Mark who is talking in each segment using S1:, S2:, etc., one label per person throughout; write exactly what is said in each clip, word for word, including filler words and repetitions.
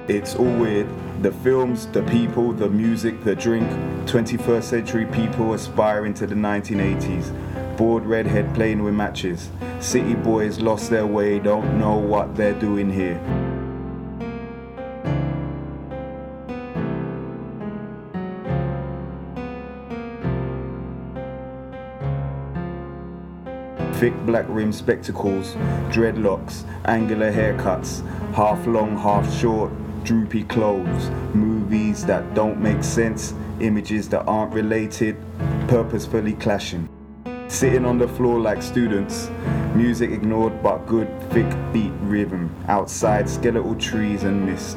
S1: It's all weird. The films, the people, the music, the drink. twenty-first century people aspiring to the nineteen eighties. Bored redhead playing with matches. City boys lost their way, don't know what they're doing here. Thick black rimmed spectacles, dreadlocks, angular haircuts, half long, half short, droopy clothes, movies that don't make sense, images that aren't related, purposefully clashing. Sitting on the floor like students, music ignored but good thick beat rhythm, outside skeletal trees and mist.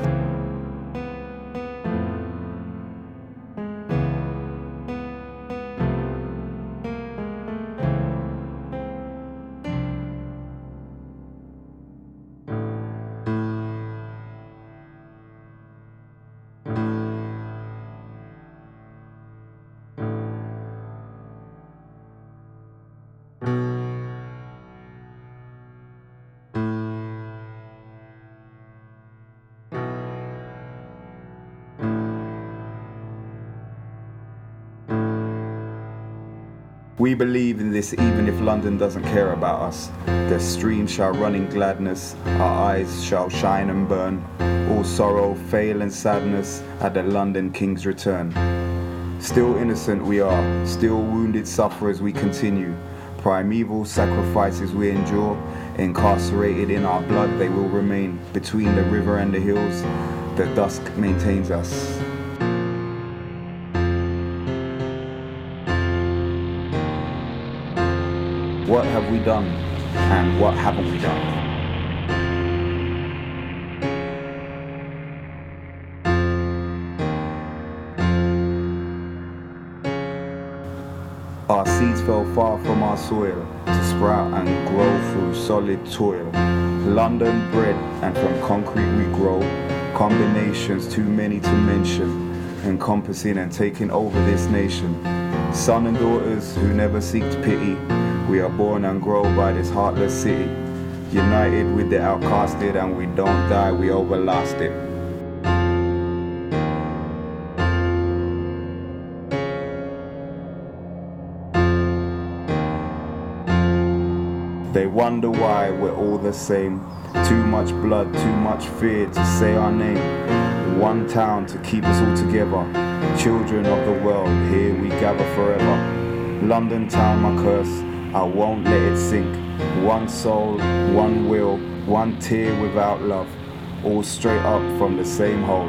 S1: We believe in this even if London doesn't care about us. The stream shall run in gladness, our eyes shall shine and burn. All sorrow, fail and sadness at the London King's return. Still innocent we are, still wounded sufferers we continue. Primeval sacrifices we endure, incarcerated in our blood they will remain. Between the river and the hills, the dusk maintains us. What have we done, and what haven't we done? Our seeds fell far from our soil, to sprout and grow through solid toil. London bred, and from concrete we grow, combinations too many to mention, encompassing and taking over this nation. Son and daughters who never seeked pity, we are born and grow by this heartless city, united with the outcasted, and we don't die, we overlast it. They wonder why we're all the same. Too much blood, too much fear to say our name. One town to keep us all together. Children of the world, here we gather forever. London town, my curse, I won't let it sink. One soul, one will, one tear without love, all straight up from the same hole.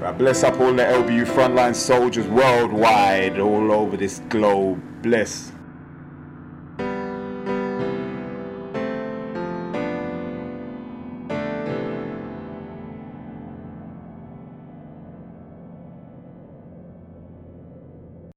S1: God bless up all the L B U frontline soldiers worldwide, all over this globe. Bless.